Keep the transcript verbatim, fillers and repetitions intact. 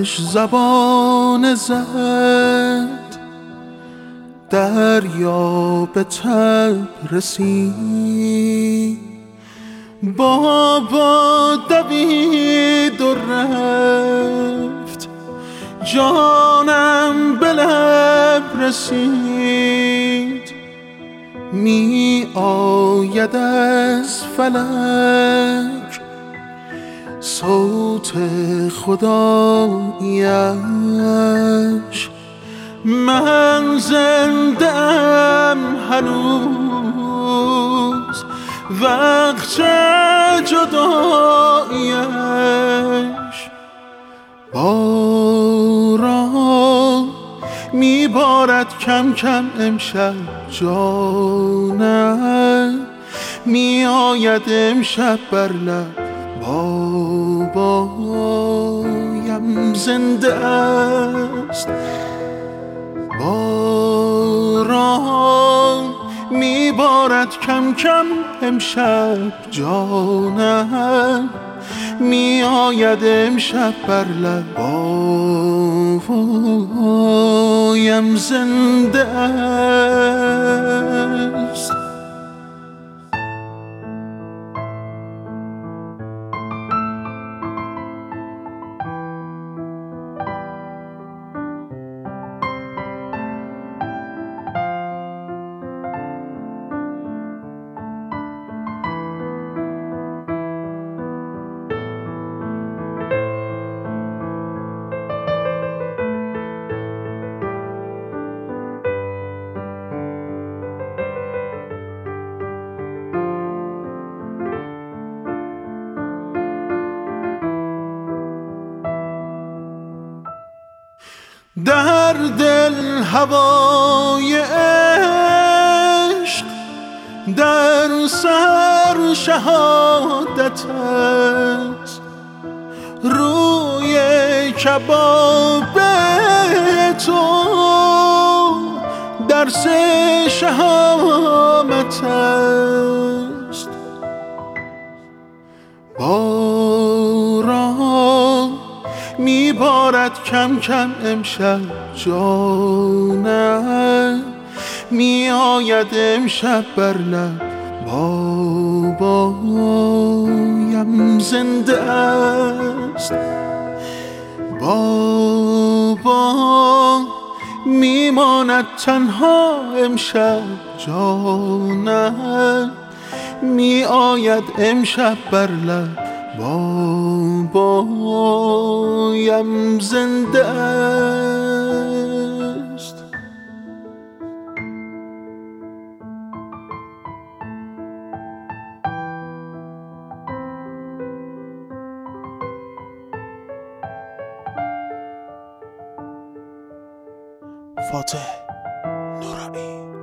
لبش زبان زد، دریا به تب رسید. بابا دوید و رفت، جانم به لب رسید. می آید از فلک صوت خداییش، من زنده ام هنوز وقت جداییش. باران میبارد کم کم امشب جانم، می آید امشب بر لب بابایم زنده است. باران میبارد کم کم امشب جانم، می آید امشب بر لب بابایم زنده است. در دل هوای عشق، در سر شهادت است. روی کباب تو درس شهامت است. باران میبارد کم کم امشب جانم، می آید امشب بر لب بابایم زنده است. بابا میماند تنها امشب جانم، می آید امشب بر لب بابایم زنده است. فاتح نورانی.